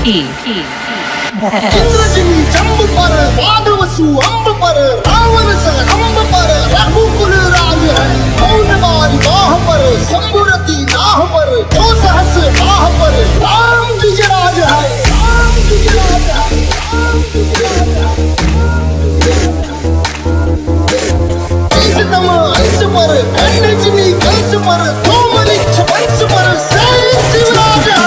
इंद्रजिनी जंब पर वादवसु अंब पर रावण सरंब पर रघुकुल राज है कौन बारी बाह पर शंभुरति नाह पर जो सहस बाह पर राम गिजराज है राम गिजराज है राम गिजराज है तम अंश पर खंडजिनी कंस पर धूमलिच्छ वंश पर सैन शिवराज है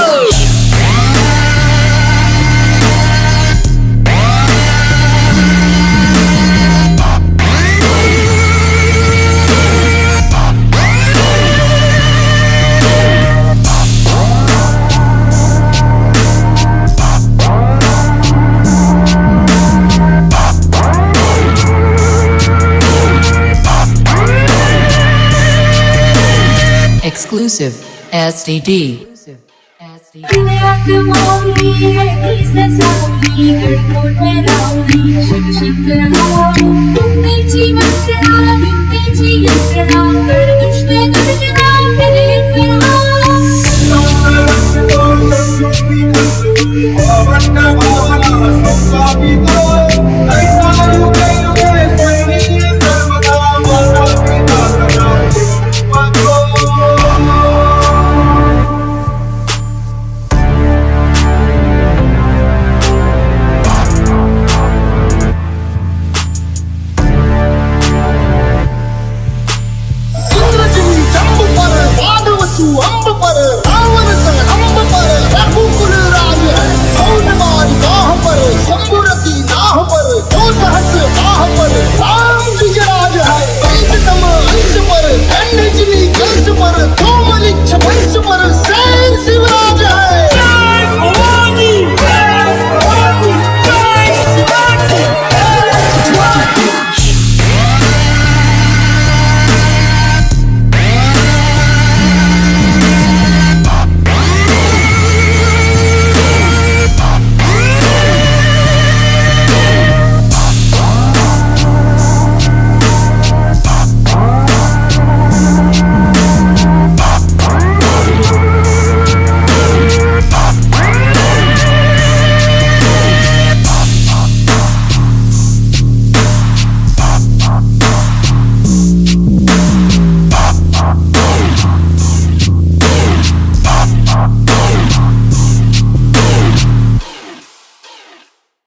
Exclusive SDD. Exclusive SDD.